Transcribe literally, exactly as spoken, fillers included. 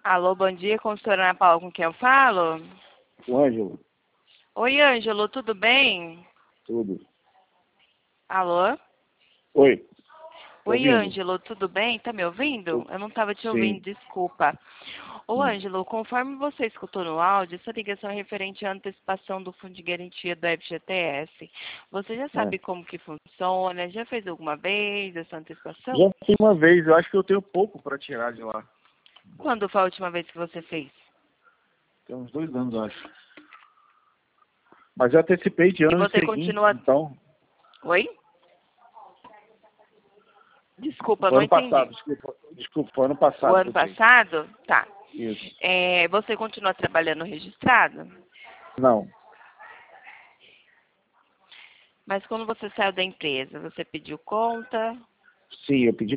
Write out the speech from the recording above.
Alô, bom dia, consultora Ana Paula, com quem eu falo? O Ângelo. Oi, Ângelo, tudo bem? Tudo. Alô? Oi. Tô Oi, ouvindo. Ângelo, tudo bem? Tá me ouvindo? Eu não estava te ouvindo, Sim. desculpa. Ô, Hum. Ângelo, conforme você escutou no áudio, essa ligação é referente à antecipação do Fundo de Garantia do F G T S. Você já sabe É. como que funciona? Já fez alguma vez essa antecipação? Já fiz uma vez, eu acho que eu tenho pouco para tirar de lá. Quando foi a última vez que você fez? Tem uns dois anos, eu acho. Mas eu antecipei de E anos você seguintes, continua... então. Oi? Desculpa, Foi não ano passado, entendi. desculpa. Desculpa, foi ano O passado que ano eu fiz. passado? Tá. Isso. É, você continua trabalhando registrado? Não. Mas quando você saiu da empresa, você pediu conta? Sim, eu pedi